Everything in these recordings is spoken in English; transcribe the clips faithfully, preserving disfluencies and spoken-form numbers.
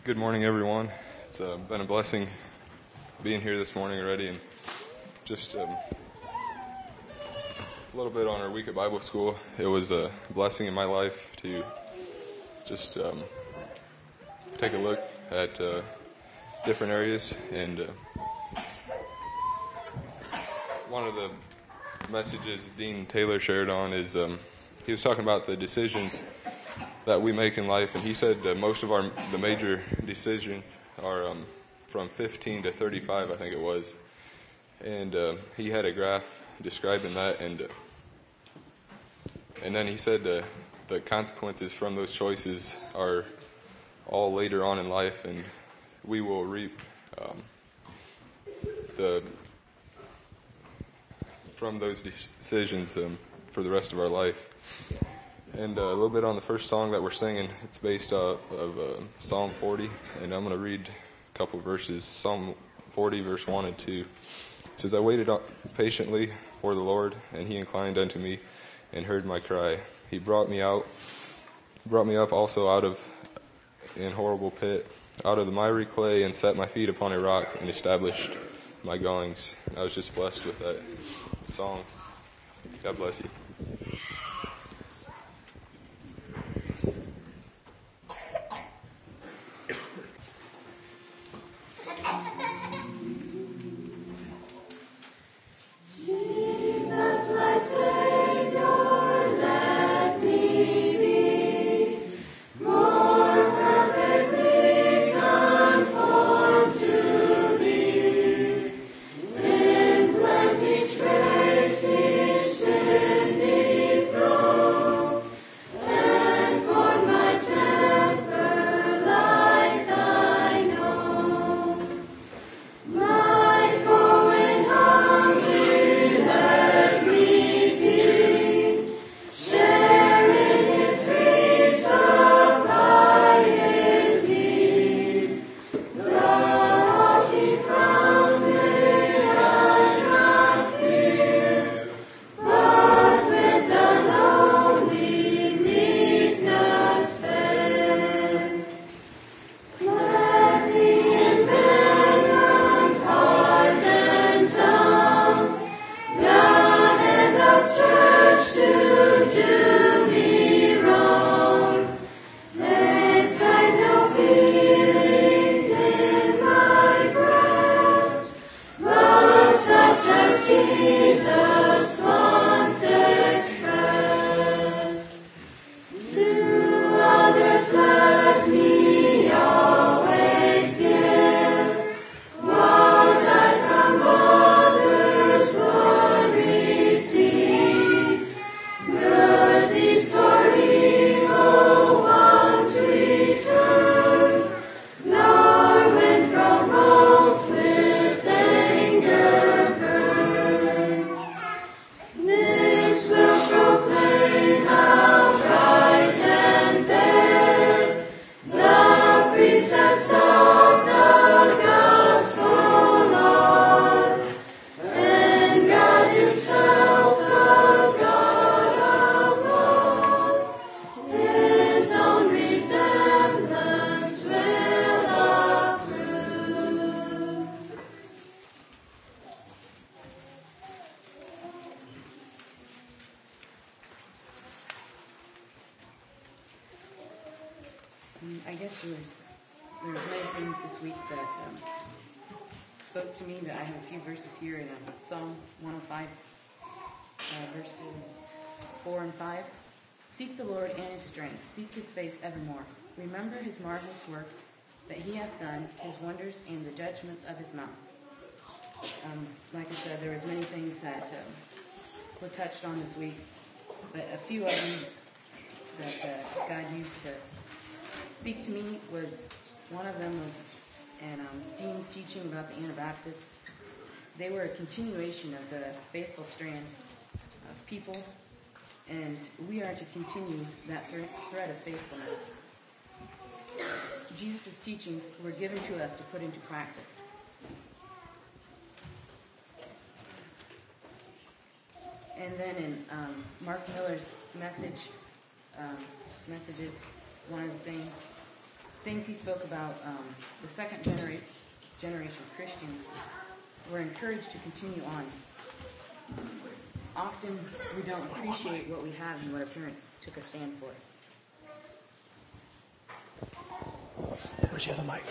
Good morning, everyone. It's uh, been a blessing being here this morning already, and just um, a little bit on our week at Bible school. It was a blessing in my life to just um, take a look at uh, different areas, and uh, one of the messages Dean Taylor shared on is um, he was talking about the decisions that we make in life, and he said that most of our the major decisions are um, from fifteen to thirty-five, I think it was, and uh, he had a graph describing that, and uh, and then he said uh, the consequences from those choices are all later on in life, and we will reap um, the from those decisions um, for the rest of our life. And uh, a little bit on the first song that we're singing. It's based off of uh, Psalm forty, and I'm going to read a couple verses. Psalm forty, verse one and two. It says, I waited patiently for the Lord, and he inclined unto me and heard my cry. He brought me out, brought me up also out of an horrible pit, out of the miry clay, and set my feet upon a rock, and established my goings. And I was just blessed with that song. God bless you. I guess there's there's many things this week that um, spoke to me, but I have a few verses here in um, Psalm one oh five, uh, verses four and five. Seek the Lord and his strength. Seek his face evermore. Remember his marvelous works that he hath done, his wonders and the judgments of his mouth. Um, like I said, there was many things that um, were touched on this week, but a few of them that uh, God used to speak to me was, one of them was and um, Dean's teaching about the Anabaptist. They were a continuation of the faithful strand of people, and we are to continue that thre- thread of faithfulness. Jesus' teachings were given to us to put into practice. And then in um, Mark Miller's message, um, messages, one of the things things he spoke about, um, the second genera- generation Christians were encouraged to continue on. Often we don't appreciate what we have and what our parents took a stand for. Where's the other mic?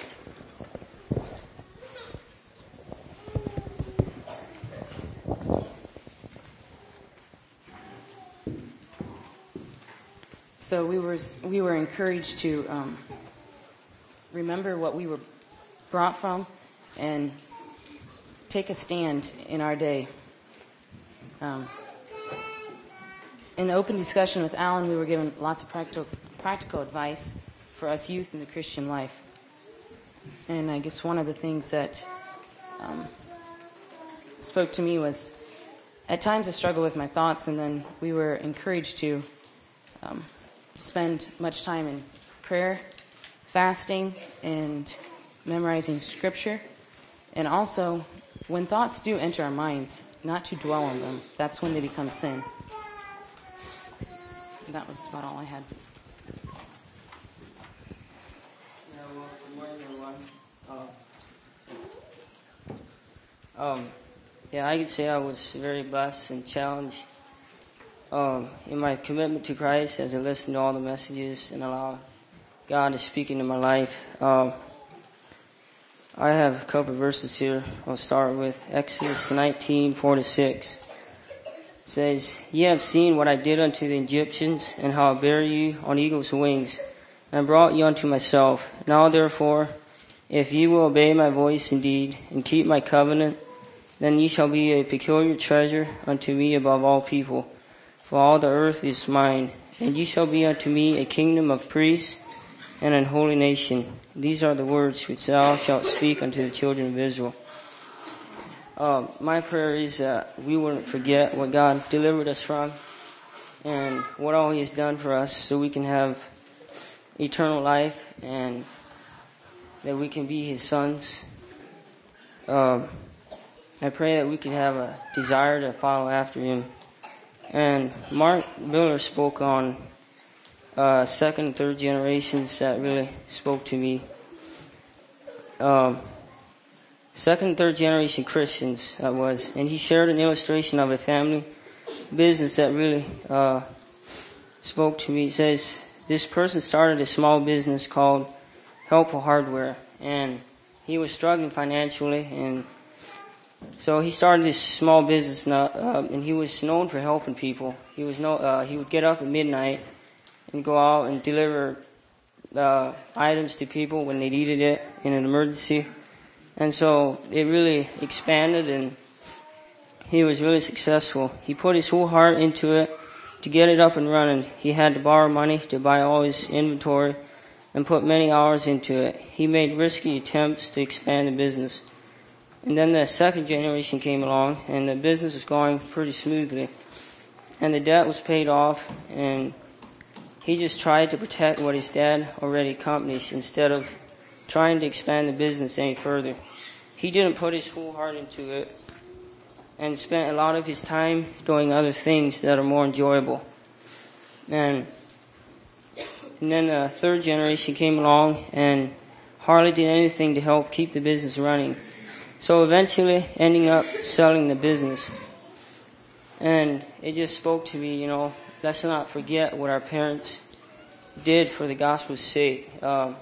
So we were we were encouraged to um, remember what we were brought from and take a stand in our day. Um, in open discussion with Alan, we were given lots of practical practical advice for us youth in the Christian life. And I guess one of the things that um, spoke to me was, at times I struggle with my thoughts, and then we were encouraged to um, spend much time in prayer, fasting, and memorizing scripture. And also, when thoughts do enter our minds, not to dwell on them. That's when they become sin. And that was about all I had. Yeah, well, good morning, everyone. Um, um, yeah, I could say I was very blessed and challenged um, in my commitment to Christ as I listened to all the messages and allow God to speak into my life. Um, I have a couple of verses here. I'll start with Exodus nineteen, four to six. It says, "Ye have seen what I did unto the Egyptians, and how I bare you on eagle's wings, and brought you unto myself. Now therefore, if ye will obey my voice indeed, and keep my covenant, then ye shall be a peculiar treasure unto me above all people. For all the earth is mine, and ye shall be unto me a kingdom of priests, and an holy nation. These are the words which thou shalt speak unto the children of Israel." Uh, my prayer is that we wouldn't forget what God delivered us from and what all He has done for us, so we can have eternal life and that we can be His sons. Uh, I pray that we can have a desire to follow after Him. And Mark Miller spoke on Uh, second and third generations that really spoke to me. Um, second and third generation Christians, that was. And he shared an illustration of a family business that really uh, spoke to me. It says, this person started a small business called Helpful Hardware. And he was struggling financially. And so he started this small business, uh, and he was known for helping people. He was no, uh, he would get up at midnight and go out and deliver uh, items to people when they needed it in an emergency. And so it really expanded, and he was really successful. He put his whole heart into it to get it up and running. He had to borrow money to buy all his inventory and put many hours into it. He made risky attempts to expand the business. And then the second generation came along, and the business was going pretty smoothly. And the debt was paid off, and he just tried to protect what his dad already accomplished instead of trying to expand the business any further. He didn't put his whole heart into it and spent a lot of his time doing other things that are more enjoyable. And, and then the third generation came along and hardly did anything to help keep the business running. So eventually ending up selling the business. And it just spoke to me, you know, let's not forget what our parents did for the gospel's sake. Um,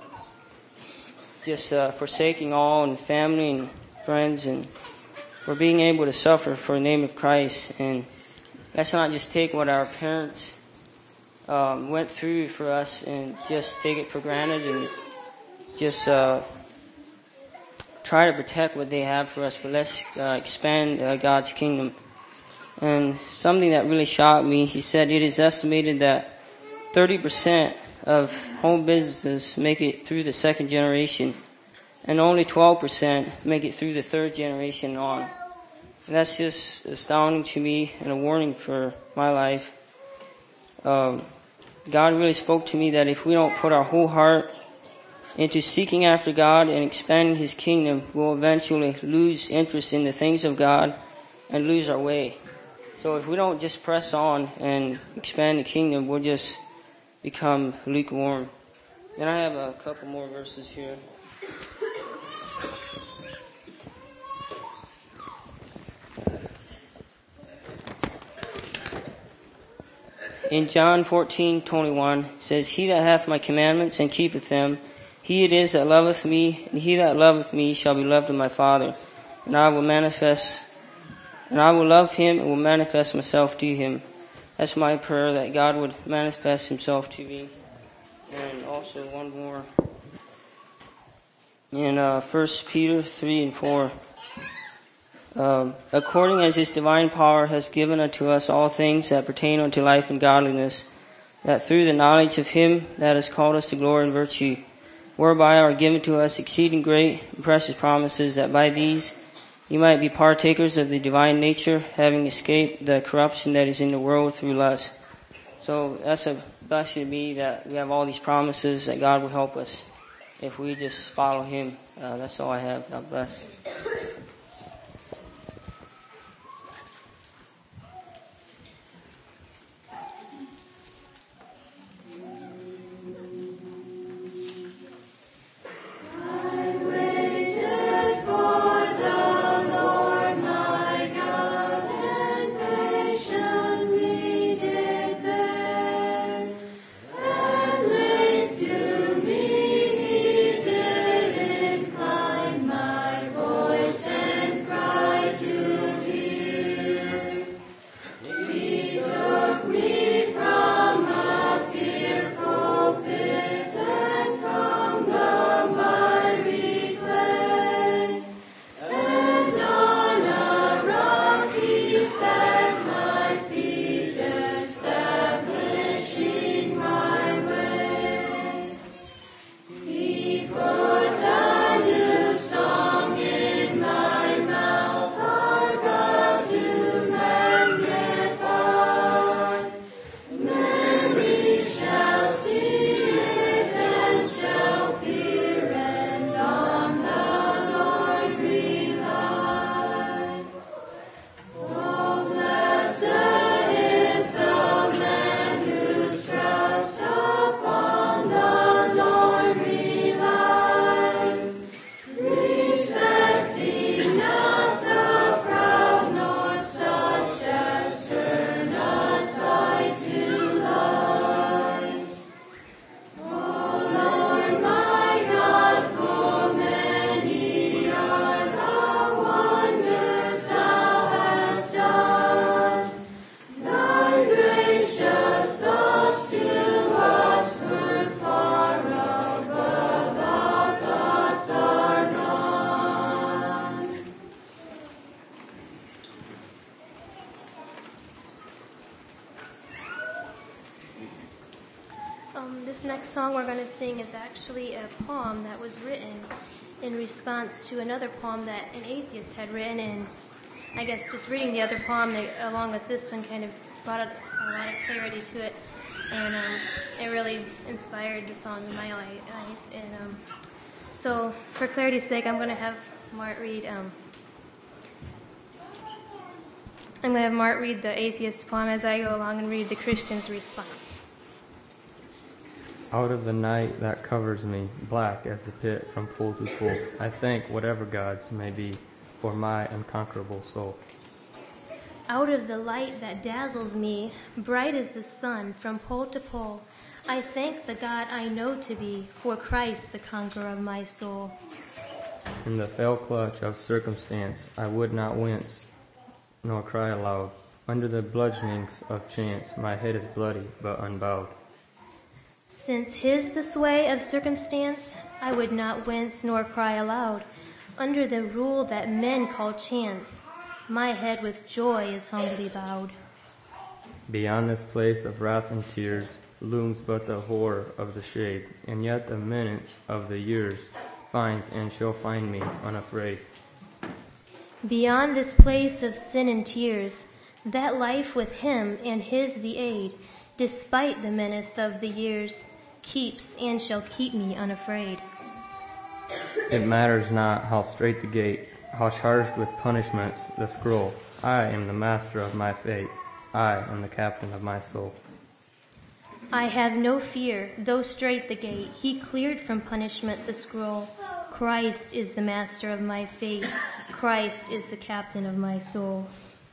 just uh, forsaking all and family and friends, and for being able to suffer for the name of Christ. And let's not just take what our parents um, went through for us and just take it for granted and just uh, try to protect what they have for us, but let's uh, expand uh, God's kingdom. And something that really shocked me, he said it is estimated that thirty percent of home businesses make it through the second generation, and only twelve percent make it through the third generation on. And that's just astounding to me and a warning for my life. Um, God really spoke to me that if we don't put our whole heart into seeking after God and expanding His kingdom, we'll eventually lose interest in the things of God and lose our way. So if we don't just press on and expand the kingdom, we'll just become lukewarm. And I have a couple more verses here. In John fourteen twenty-one, it says, He that hath my commandments and keepeth them, he it is that loveth me, and he that loveth me shall be loved of my Father. And I will manifest, and I will love him and will manifest myself to him. That's my prayer, that God would manifest himself to me. And also one more. In uh, First Peter three and four. Um, according as his divine power has given unto us all things that pertain unto life and godliness, that through the knowledge of him that has called us to glory and virtue, whereby are given to us exceeding great and precious promises, that by these you might be partakers of the divine nature, having escaped the corruption that is in the world through lust. So that's a blessing to me that we have all these promises that God will help us if we just follow him. Uh, that's all I have. God bless. This next song we're going to sing is actually a poem that was written in response to another poem that an atheist had written, and I guess just reading the other poem along with this one kind of brought a lot of clarity to it, and um, it really inspired the song in my eyes. And um, so, for clarity's sake, I'm going to have Mart read. Um, I'm going to have Mart read the atheist poem as I go along and read the Christian's response. Out of the night that covers me, black as the pit from pole to pole, I thank whatever gods may be for my unconquerable soul. Out of the light that dazzles me, bright as the sun from pole to pole, I thank the God I know to be for Christ, the conqueror of my soul. In the fell clutch of circumstance, I would not wince nor cry aloud. Under the bludgeonings of chance, my head is bloody but unbowed. Since his the sway of circumstance, I would not wince nor cry aloud. Under the rule that men call chance, my head with joy is humbly bowed. Beyond this place of wrath and tears looms but the horror of the shade, and yet the minutes of the years finds and shall find me unafraid. Beyond this place of sin and tears, that life with him and his the aid, despite the menace of the years, keeps and shall keep me unafraid. It matters not how strait the gate, how charged with punishments the scroll. I am the master of my fate. I am the captain of my soul. I have no fear, though strait the gate. He cleared from punishment the scroll. Christ is the master of my fate. Christ is the captain of my soul.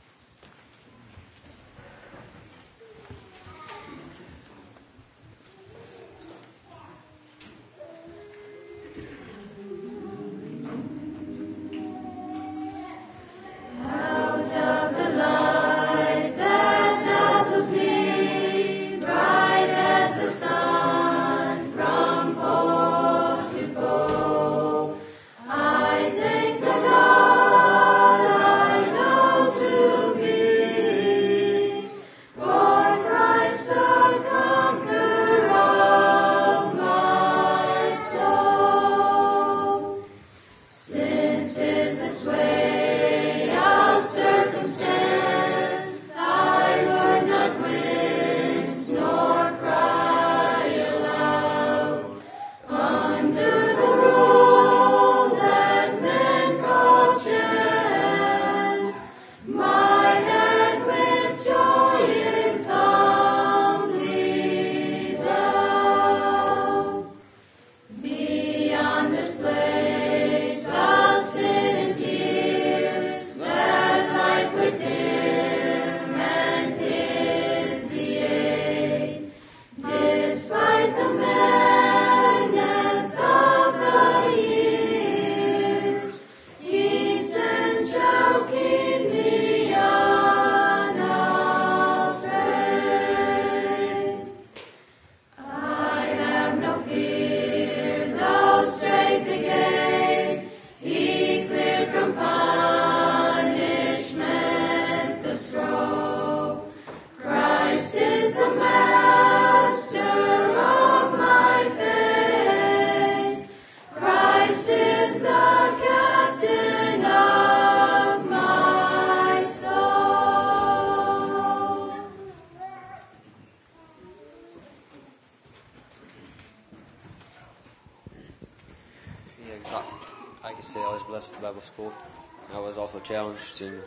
I can say I was blessed with Bible school. I was also challenged in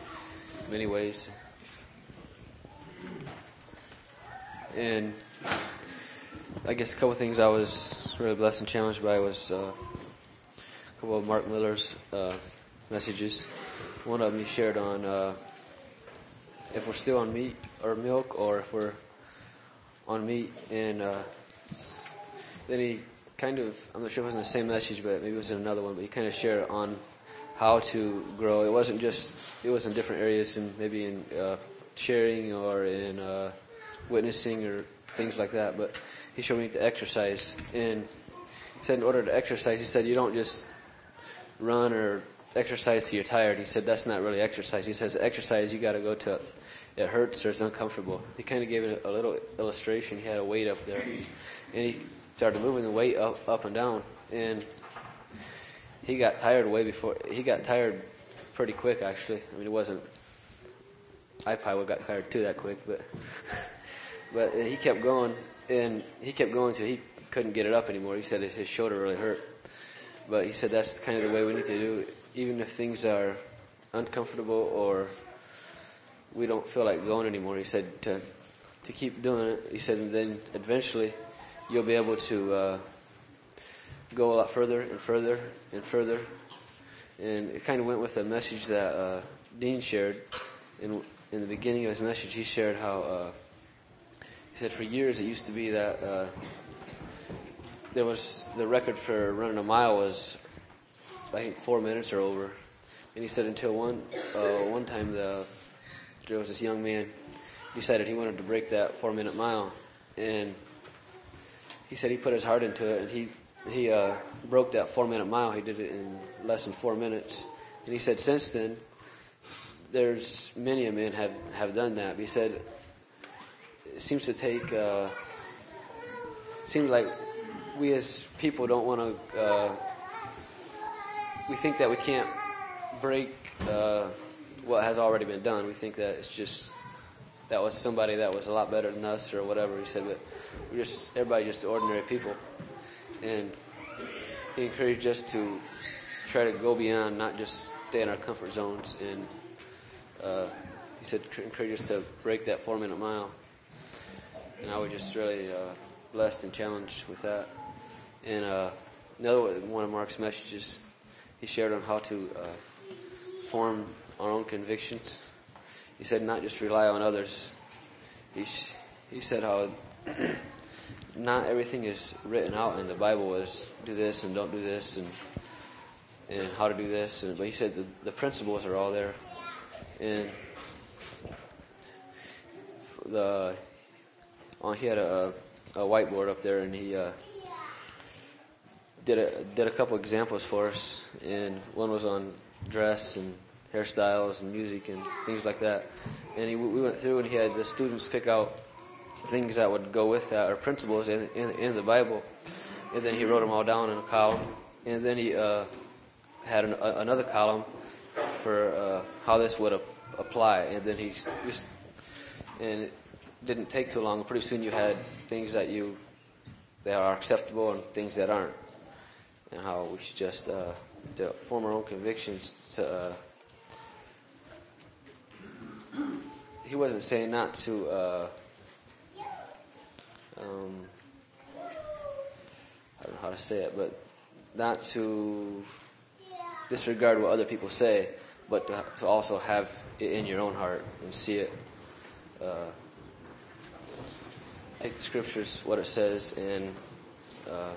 many ways. And I guess a couple of things I was really blessed and challenged by was uh, a couple of Mark Miller's uh, messages. One of them he shared on uh, if we're still on meat or milk, or if we're on meat. And uh, then he kind of, I'm not sure if it was in the same message, but maybe it was in another one, but he kind of shared on how to grow. It wasn't just, it was in different areas, and maybe in uh, sharing or in uh, witnessing or things like that, but he showed me to exercise. And he said in order to exercise, he said you don't just run or exercise till you're tired. He said that's not really exercise. He says exercise, you got to go to it hurts or it's uncomfortable. He kind of gave it a, a little illustration. He had a weight up there, and he started moving the weight up, up and down, and he got tired way before. He got tired pretty quick, actually. I mean, it wasn't. I probably got tired too that quick, but but he kept going, and he kept going till he couldn't get it up anymore. He said his shoulder really hurt, but he said that's kind of the way we need to do it, even if things are uncomfortable or we don't feel like going anymore. He said to to keep doing it. He said, and then eventually you'll be able to uh, go a lot further and further and further. And it kind of went with a message that uh, Dean shared in in the beginning of his message. He shared how uh, he said for years it used to be that uh, there was the record for running a mile was I think four minutes or over. And he said until one uh, one time the there was this young man decided he wanted to break that four minute mile, and he said he put his heart into it, and he he uh, broke that four minute mile. He did it in less than four minutes, and he said since then there's many a men have have done that. But he said it seems to take uh, seems like we as people don't want to. Uh, we think that we can't break uh, what has already been done. We think that it's just that was somebody that was a lot better than us or whatever. He said, but we're just everybody just ordinary people, and he encouraged us to try to go beyond, not just stay in our comfort zones. And uh, he said, encourage us to break that four minute mile. and I was just really uh, blessed and challenged with that. And uh, another one of Mark's messages, he shared on how to uh, form our own convictions. He said not just rely on others. He sh- he said how not everything is written out in the Bible as do this and don't do this and and how to do this. And, but he said the, the principles are all there. And the on he had a, a whiteboard up there, and he uh, did a did a couple examples for us. And one was on dress and hairstyles and music and things like that. And he, we went through, and he had the students pick out things that would go with that, or principles in, in, in the Bible. And then he wrote them all down in a column. And then he uh, had an, a, another column for uh, how this would a, apply. And then he just, and it didn't take too long. Pretty soon you had things that you that are acceptable and things that aren't, and how we should just uh, to form our own convictions. To uh, he wasn't saying not to. Uh, um, I don't know how to say it, but not to disregard what other people say, but to, to also have it in your own heart and see it. Uh, take the scriptures, what it says, and uh,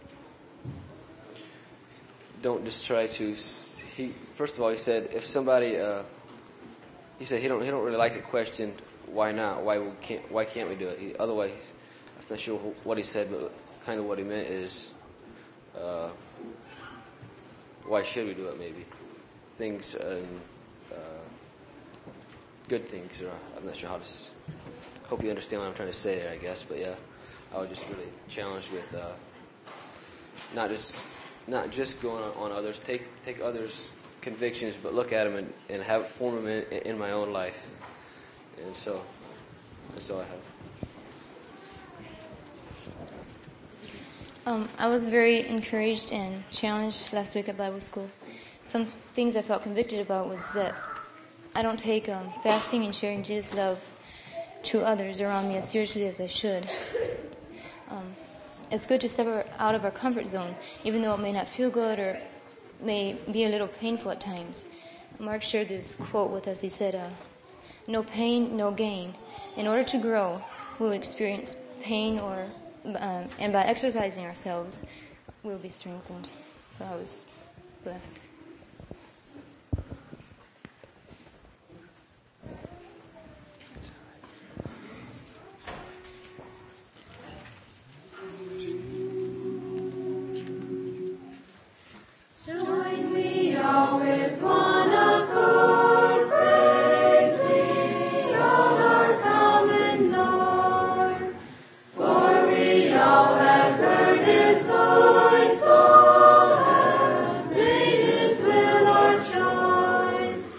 don't just try to. He first of all, he said, if somebody, uh, he said he don't he don't really like the question, why not? Why we can't? Why can't we do it? He, otherwise, I'm not sure what he said, but kind of what he meant is, uh, why should we do it? Maybe things, um, uh, good things. Or I'm not sure how to. S- hope you understand what I'm trying to say there, I guess. But yeah, I was just really challenged with uh, not just not just going on, on others. Take take others' convictions, but look at them and, and have form them in, in my own life. And so that's all I have. Um, I was very encouraged and challenged last week at Bible school. Some things I felt convicted about was that I don't take um, fasting and sharing Jesus' love to others around me as seriously as I should. Um, it's good to step out of our comfort zone, even though it may not feel good or may be a little painful at times. Mark shared this quote with us. He said, uh, no pain, no gain. In order to grow, we'll experience pain, or uh, and by exercising ourselves, we'll be strengthened. So I was blessed. Join we all with one accord, praise we all our common Lord. For we all have heard His voice, all have made His will our choice.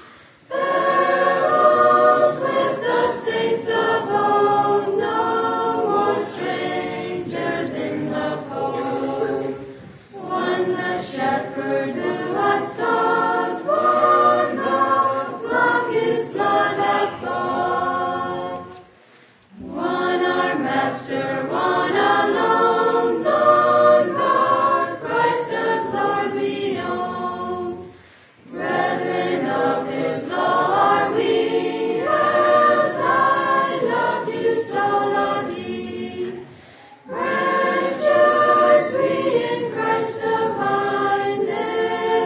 Fellows with the saints of old, no more strangers in the fold. One the shepherd who has sought, one the flock His blood hath bought. One our Master, one alone, none but Christ as Lord we own. Brethren of His law are we, as I loved you, so love ye. Rejoice we in Christ divine,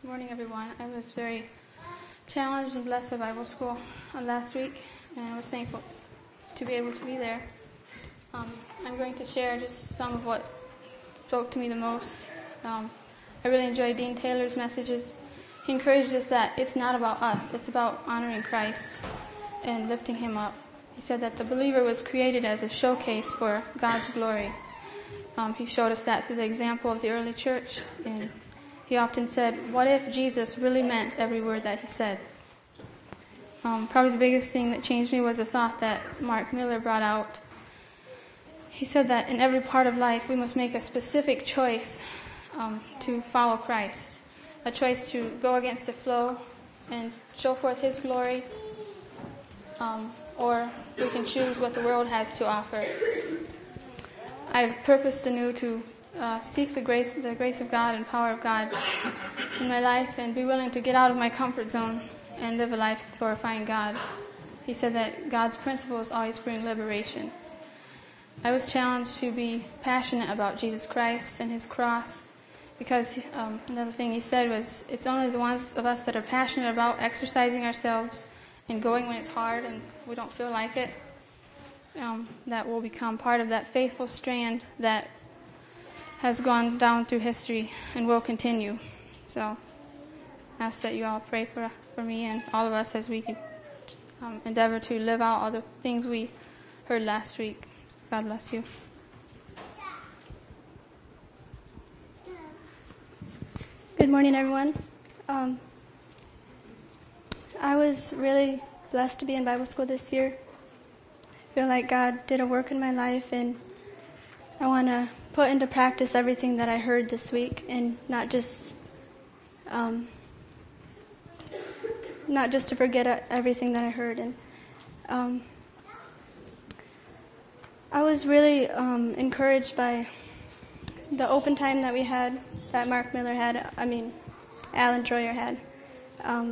morning, everyone. I was very challenged and blessed at Bible school uh, last week, and I was thankful to be able to be there. Um, I'm going to share just some of what spoke to me the most. Um, I really enjoyed Dean Taylor's messages. He encouraged us that it's not about us, it's about honoring Christ and lifting him up. He said that the believer was created as a showcase for God's glory. Um, he showed us that through the example of the early church, and he often said, what if Jesus really meant every word that he said? Um, probably the biggest thing that changed me was a thought that Mark Miller brought out. He said that in every part of life we must make a specific choice um, to follow Christ, a choice to go against the flow and show forth his glory, um, or we can choose what the world has to offer. I've purposed anew to Uh, seek the grace, the grace of God and power of God in my life, and be willing to get out of my comfort zone and live a life glorifying God. He said that God's principles always bring liberation. I was challenged to be passionate about Jesus Christ and his cross, because um, another thing he said was, it's only the ones of us that are passionate about exercising ourselves and going when it's hard and we don't feel like it, um, that will become part of that faithful strand that has gone down through history and will continue. So I ask that you all pray for, for me and all of us as we can um, endeavor to live out all the things we heard last week. God bless you. Good morning, everyone. Um, I was really blessed to be in Bible school this year. I feel like God did a work in my life, and I want to put into practice everything that I heard this week, and not just um, not just to forget everything that I heard. And um, I was really um, encouraged by the open time that we had, that Mark Miller had, I mean, Alan Troyer had. Um,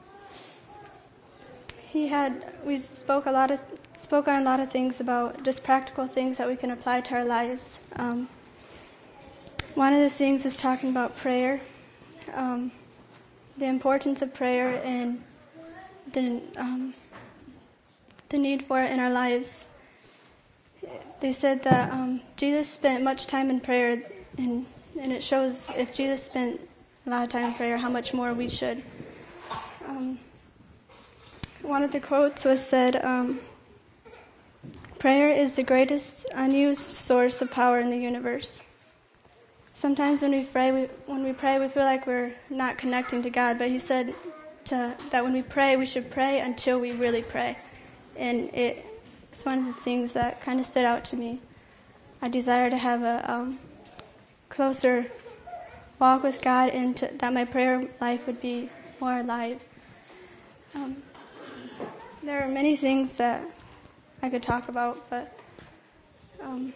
he had, we spoke a lot of spoke on a lot of things about just practical things that we can apply to our lives. Um, one of the things is talking about prayer, um, the importance of prayer and the, um, the need for it in our lives. They said that um, Jesus spent much time in prayer, and, and it shows if Jesus spent a lot of time in prayer, how much more we should. Um, one of the quotes was said, um, prayer is the greatest unused source of power in the universe. Sometimes when we pray, we, when we pray, we feel like we're not connecting to God. But he said to, that when we pray, we should pray until we really pray. And it, it's one of the things that kind of stood out to me. I desire to have a um, closer walk with God, and to, that my prayer life would be more alive. Um, there are many things that I could talk about, but um,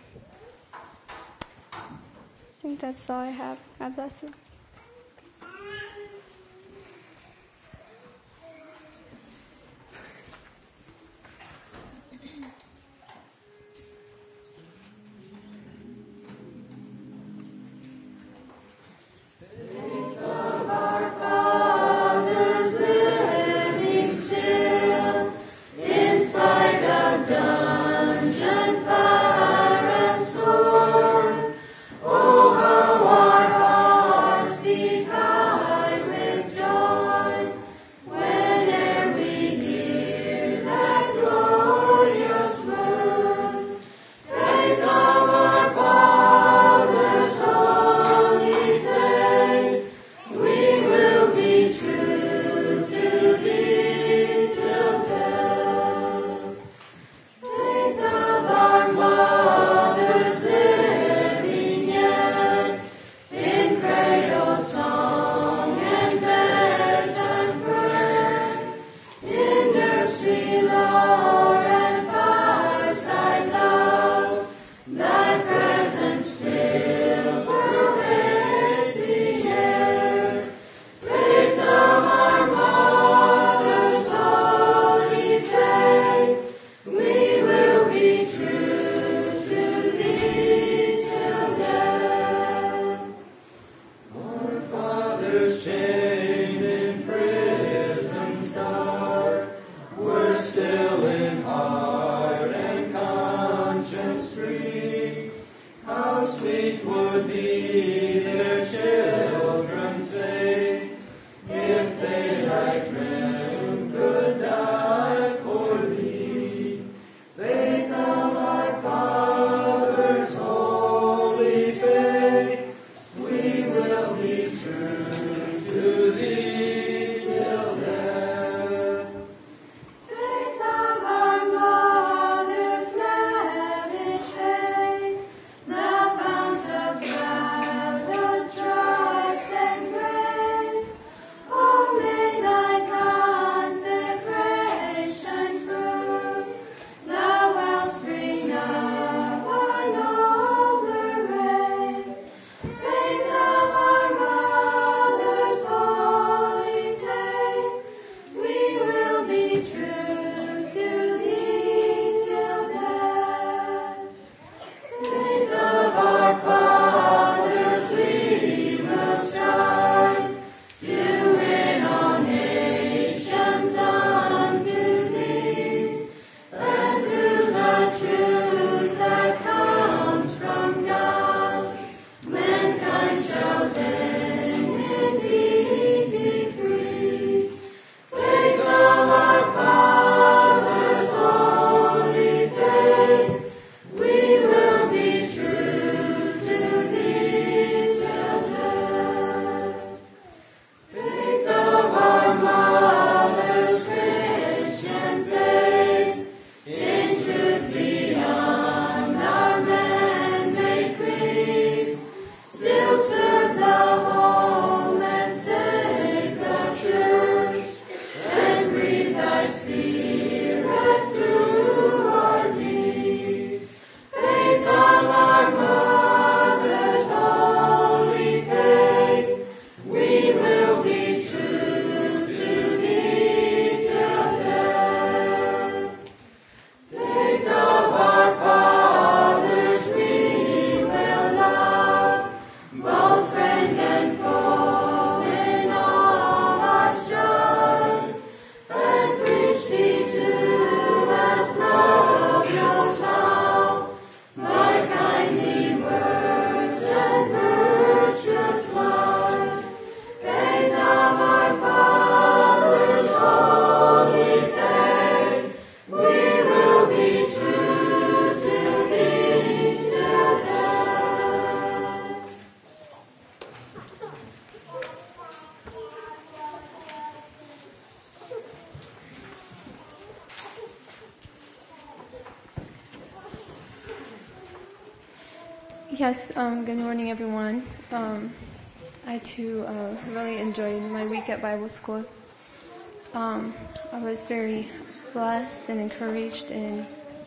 I think that's all I have. God bless you. Oh, how our hearts Yes, um, good morning, everyone. Um, I, too, uh, really enjoyed my week at Bible school. Um, I was very blessed and encouraged and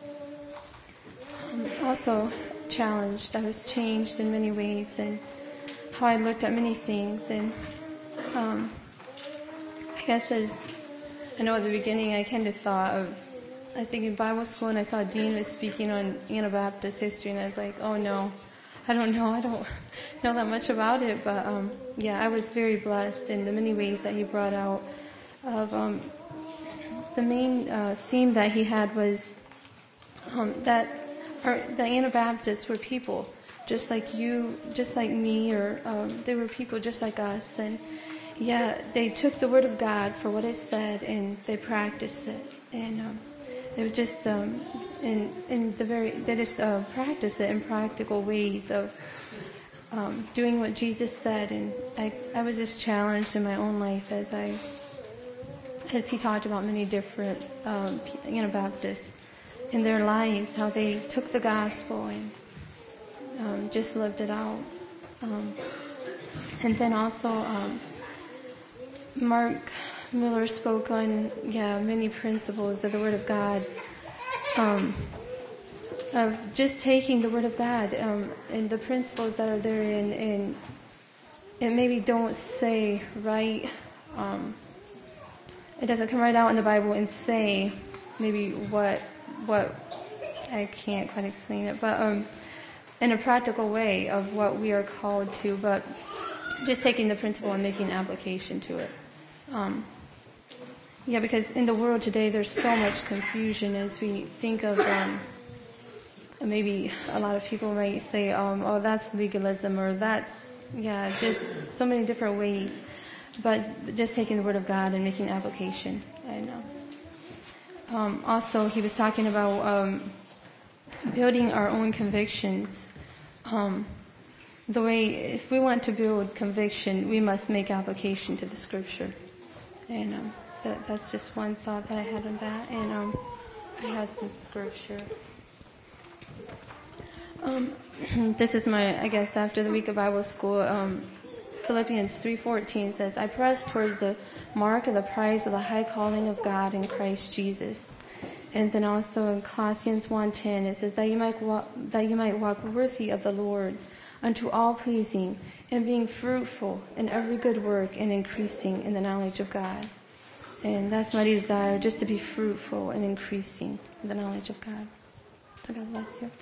um, also challenged. I was changed in many ways and how I looked at many things. And um, I guess as I know at the beginning, I kind of thought of, I was thinking Bible school and I saw Dean was speaking on Anabaptist history and I was like, oh no. I don't know. I don't know that much about it, but um, yeah, I was very blessed in the many ways that he brought out. Of um, the main uh, theme that he had was um, that our, the Anabaptists were people just like you, just like me, or um, they were people just like us, and yeah, they took the Word of God for what it said and they practiced it, and um, it was just. Um, In, in the very, they just uh, practice it in practical ways of um, doing what Jesus said, and I, I was just challenged in my own life as I, as he talked about many different, um, you know, Baptists in their lives, how they took the gospel and um, just lived it out, um, and then also um, Mark Miller spoke on yeah many principles of the Word of God. Um, of just taking the Word of God um, and the principles that are therein, and it maybe don't say right, um, it doesn't come right out in the Bible and say maybe what, what, I can't quite explain it, but um, in a practical way of what we are called to, but just taking the principle and making application to it. Um, Yeah, because in the world today, there's so much confusion as we think of um, maybe a lot of people might say, um, oh, that's legalism, or that's, yeah, just so many different ways. But just taking the Word of God and making application. I know. Um, also, he was talking about um, building our own convictions. Um, the way, if we want to build conviction, we must make application to the Scripture. And um, that, that's just one thought that I had on that. And um, I had some Scripture. Um, this is my, I guess, after the week of Bible school, um, Philippians three fourteen says, I press towards the mark of the prize of the high calling of God in Christ Jesus. And then also in Colossians one ten, it says that you might walk, that you might walk worthy of the Lord, unto all pleasing, and being fruitful in every good work, and increasing in the knowledge of God. And that's my desire, just to be fruitful and increasing in the knowledge of God. So God bless you.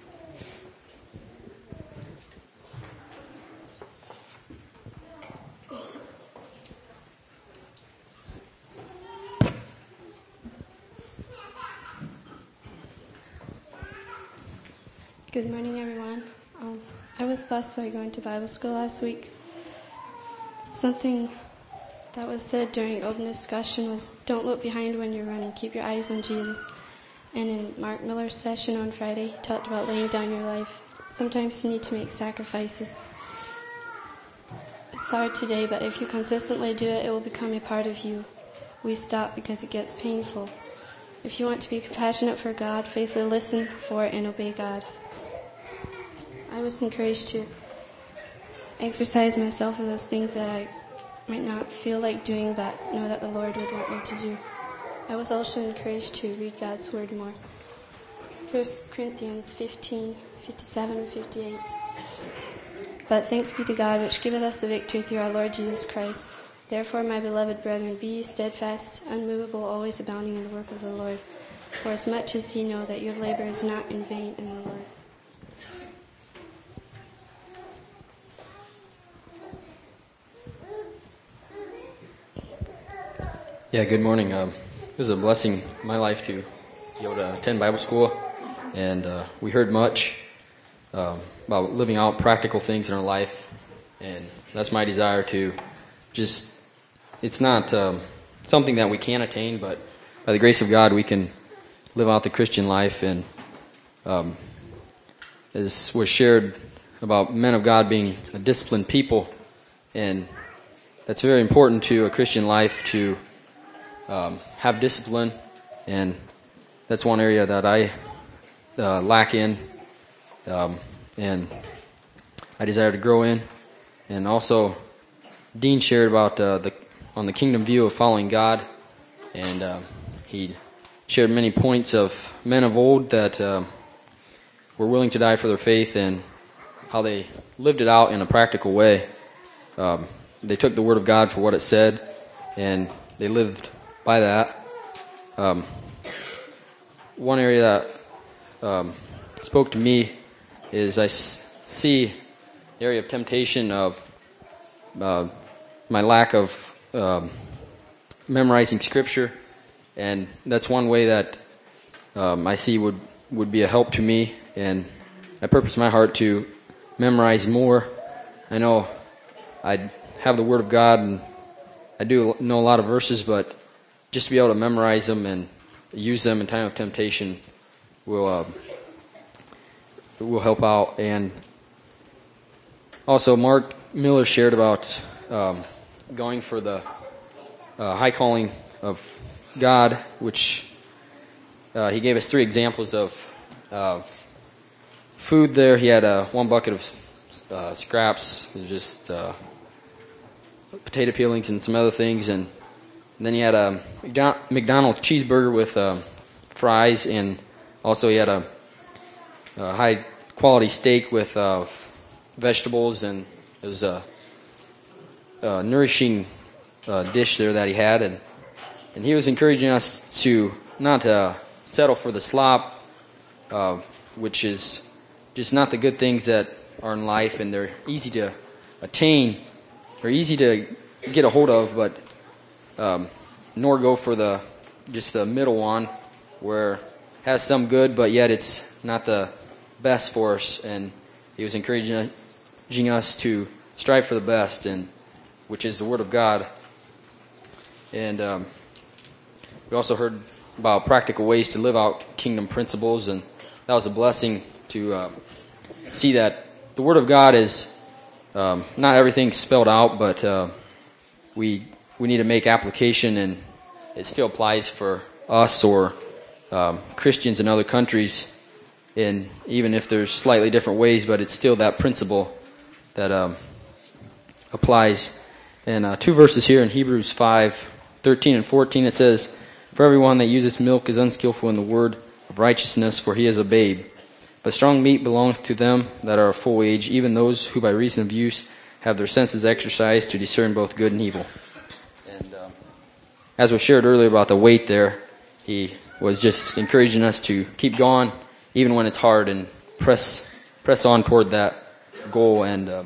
Good morning, everyone. Um, I was blessed by going to Bible school last week. Something that was said during open discussion was, don't look behind when you're running. Keep your eyes on Jesus. And in Mark Miller's session on Friday, he talked about laying down your life. Sometimes you need to make sacrifices. It's hard today, but if you consistently do it, it will become a part of you. We stop because it gets painful. If you want to be compassionate for God, faithfully listen for and obey God. I was encouraged to exercise myself in those things that I might not feel like doing, but know that the Lord would want me to do. I was also encouraged to read God's Word more. First Corinthians fifteen, fifty-seven and fifty-eight. But thanks be to God, which giveth us the victory through our Lord Jesus Christ. Therefore, my beloved brethren, be ye steadfast, unmovable, always abounding in the work of the Lord. For as much as ye know that your labor is not in vain in the Lord. Yeah, good morning. Um, it was a blessing in my life to be able to attend Bible school, and uh, we heard much um, about living out practical things in our life, and that's my desire to just, it's not um, something that we can attain, but by the grace of God we can live out the Christian life, and um, as was shared about men of God being a disciplined people, and that's very important to a Christian life to Um, have discipline, and that's one area that I uh, lack in, um, and I desire to grow in. And also, Dean shared about uh, the on the kingdom view of following God, and uh, he shared many points of men of old that uh, were willing to die for their faith and how they lived it out in a practical way. Um, they took the Word of God for what it said, and they lived by that. Um, one area that um, spoke to me is I s- see the area of temptation of uh, my lack of um, memorizing Scripture, and that's one way that um, I see would, would be a help to me, and I purpose in my heart to memorize more. I know I have the Word of God, and I do know a lot of verses, but just to be able to memorize them and use them in time of temptation will uh, will help out. And also, Mark Miller shared about um, going for the uh, high calling of God, which uh, he gave us three examples of uh, food there. He had uh, one bucket of uh, scraps, just uh, potato peelings and some other things, and And then he had a McDonald's cheeseburger with uh, fries, and also he had a, a high-quality steak with uh, vegetables, and it was a, a nourishing uh, dish there that he had. And, and he was encouraging us to not uh, settle for the slop, uh, which is just not the good things that are in life, and they're easy to attain, or easy to get a hold of, but Um, nor go for the just the middle one where it has some good, but yet it's not the best for us, and he was encouraging us to strive for the best, and which is the Word of God. And um, we also heard about practical ways to live out kingdom principles, and that was a blessing to uh, see that the Word of God is um, not everything spelled out, but uh, we we need to make application, and it still applies for us or um, Christians in other countries, and even if there's slightly different ways, but it's still that principle that um, applies. And uh, two verses here in Hebrews five, thirteen and fourteen, it says, "For everyone that uses milk is unskillful in the word of righteousness, for he is a babe. But strong meat belongeth to them that are of full age, even those who by reason of use have their senses exercised to discern both good and evil." And um, as was shared earlier about the weight there, he was just encouraging us to keep going, even when it's hard, and press press on toward that goal. And uh,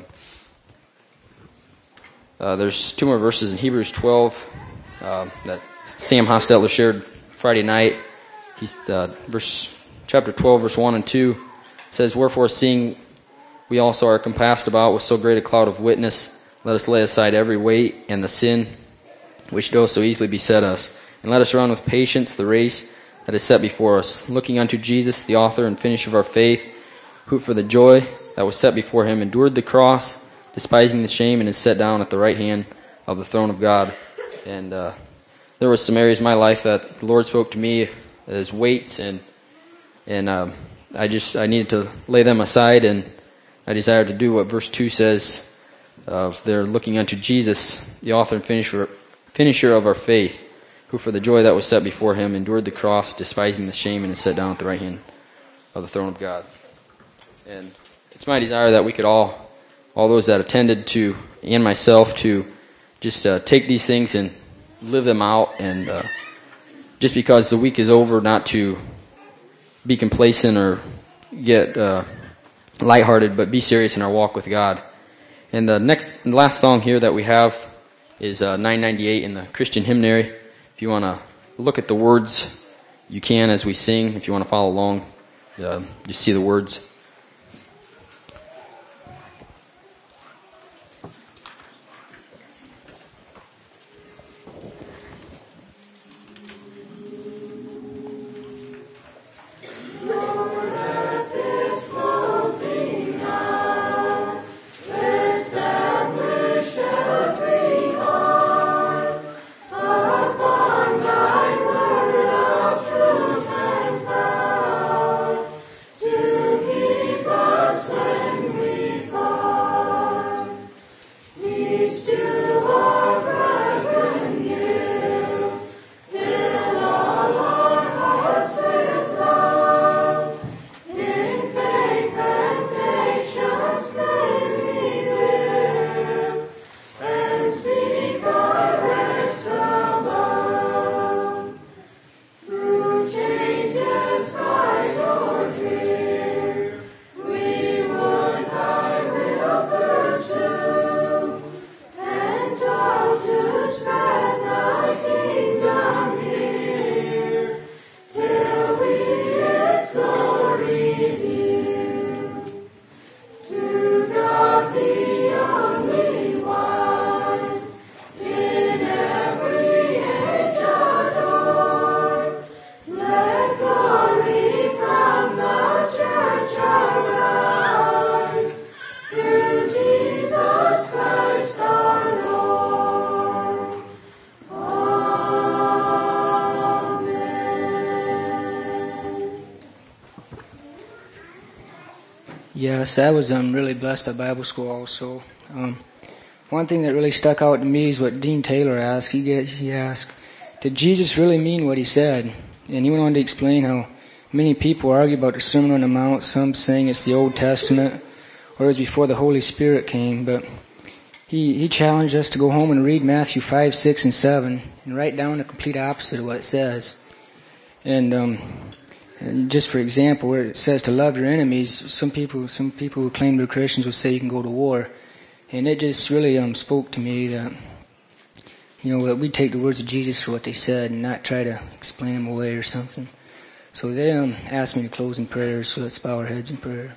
uh, there's two more verses in Hebrews twelve uh, that Sam Hostetler shared Friday night. He's uh, verse chapter twelve, verse one and two says, "Wherefore, seeing we also are compassed about with so great a cloud of witness, let us lay aside every weight and the sin which doth so easily beset us, and let us run with patience the race that is set before us, looking unto Jesus, the author and finisher of our faith, who for the joy that was set before him endured the cross, despising the shame, and is set down at the right hand of the throne of God." And uh, there was some areas in my life that the Lord spoke to me as weights, and and um, I just I needed to lay them aside, and I desired to do what verse two says. Uh, they're looking unto Jesus, the author and finisher finisher of our faith, who for the joy that was set before him endured the cross, despising the shame, and is set down at the right hand of the throne of God. And it's my desire that we could all, all those that attended to, and myself, to just uh, take these things and live them out, and uh, just because the week is over, not to be complacent or get uh, lighthearted, but be serious in our walk with God. And the next, and last song here that we have is uh, nine ninety-eight in the Christian Hymnary. If you want to look at the words, you can as we sing. If you want to follow along, uh, just see the words. Yes, I was um, really blessed by Bible school also. Um, one thing that really stuck out to me is what Dean Taylor asked. He, get, he asked, did Jesus really mean what he said? And he went on to explain how many people argue about the Sermon on the Mount, some saying it's the Old Testament, or it was before the Holy Spirit came. But he, he challenged us to go home and read Matthew five, six, and seven, and write down the complete opposite of what it says. And... Um, And just for example, where it says to love your enemies, some people, some people who claim they're Christians will say you can go to war, and it just really um, spoke to me that, you know, that we take the words of Jesus for what they said and not try to explain them away or something. So they um, asked me to close in prayer, so let's bow our heads in prayer.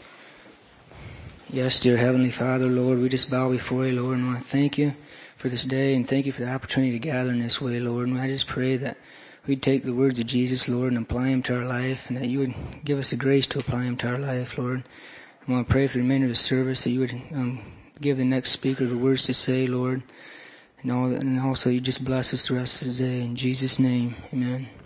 Yes, dear Heavenly Father, Lord, we just bow before you, Lord, and I want to thank you for this day and thank you for the opportunity to gather in this way, Lord. And I just pray that we'd take the words of Jesus, Lord, and apply them to our life, and that you would give us the grace to apply them to our life, Lord. I want to pray for the remainder of the service that you would um, give the next speaker the words to say, Lord, and, all, and also you just bless us the rest of the day. In Jesus' name, amen.